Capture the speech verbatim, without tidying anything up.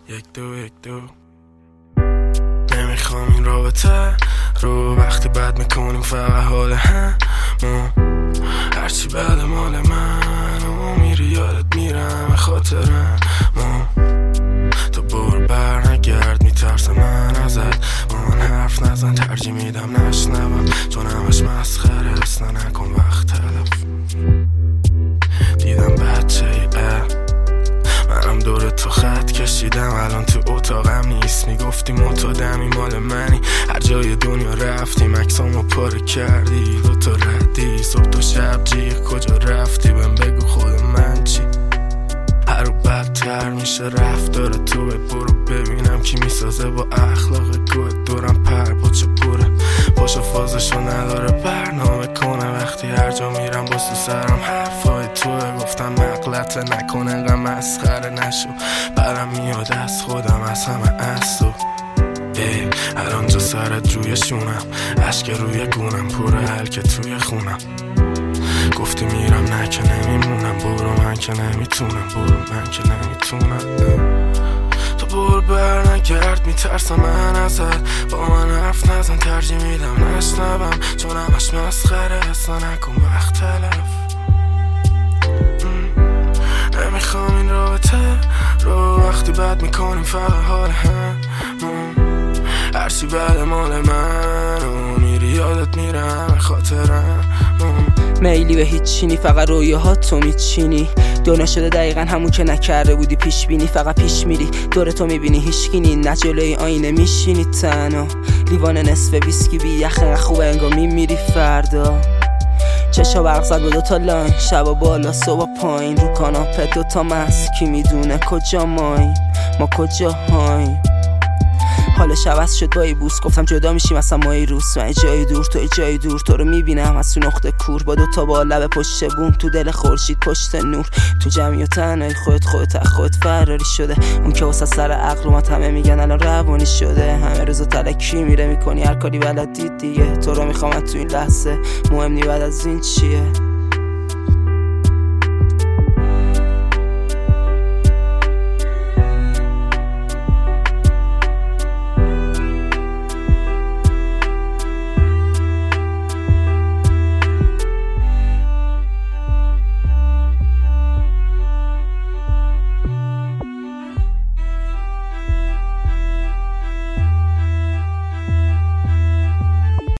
یک دو یک دو نمیخوام این رابطه رو وقتی بد میکنیم فقط حال همون هرچی بعد مال من و میری یادت میرم خاطرم تو بر بر نگرد میترسم من ازت با من حرف نزن ترجیح میدم نشنوم چون همش مسخره اصلا نکن وقت تلف دیدم بچه ای منم دور تو خط کشیدم الان تو اتاقم نیست میگفتی متادمی مال منی هر جای دنیا رفتی مکسامو پاره کردی دوتا ردی صبح تا شب جیغ کجا رفتی بهم بگو خود من چی هر رو بدتر میشه رفتار تو برو ببینم کی میسازه با اخلاق گوه دورم پر پاچه پوره پاشا فازشو نداره برنامه کنه وقتی هر جا میرم با سو سرم حرفای توه گفتم مغلطه نکنه انقدر مسخره نشو برم میاد از خودم از همه از تو الان جا سرت روی شونم اشک روی گونم پره حل که توی خونم گفتی میرم نه که نمیمونم برو من که نمیتونم برو من که نمیتونم تو بر بر نگرد میترسم من ازت با من حرف نزن ترجیح میدم نشنوم چون همش مسخره اصلا نکن وقت تلف نمیخوام این رابطه رو وقتی بد میکنیم فقط حال همون هرچی بعد مال من و میری یادت میرم خاطرم میلی به هیچینی فقط رویاهات تو میچینی دنیا شده دقیقا همون که نکرده بودی پیش بینی فقط پیش میری دور تو میبینی هیچگینی نه جلوی آینه میشینی تنها لیوان نصف ویسکی بی یخه خوبه انگار میمیری فردا چشا برق زد با دوتا لاین شبا بالا صبح پایین رو کاناپه دوتا مست کی میدونه کجا ماییم ما کجا هاییم حالش عوض شد با ای بوس گفتم جدا میشیم اصلا ما ای روز من جای دور تو جای دور تو رو میبینم از تو نقطه کور با دوتا با لب پشت بوم تو دل خورشید پشت نور تو جمعی و تنهایی خودت خودت خودت فراری شده اون که واسه سر عقل ما همه میگن الان روانی شده همه روزو تلکی میره میکنی هر کاری بلد دید دیگه تو رو میخوام تو این لحظه مهم نی بعد از این چیه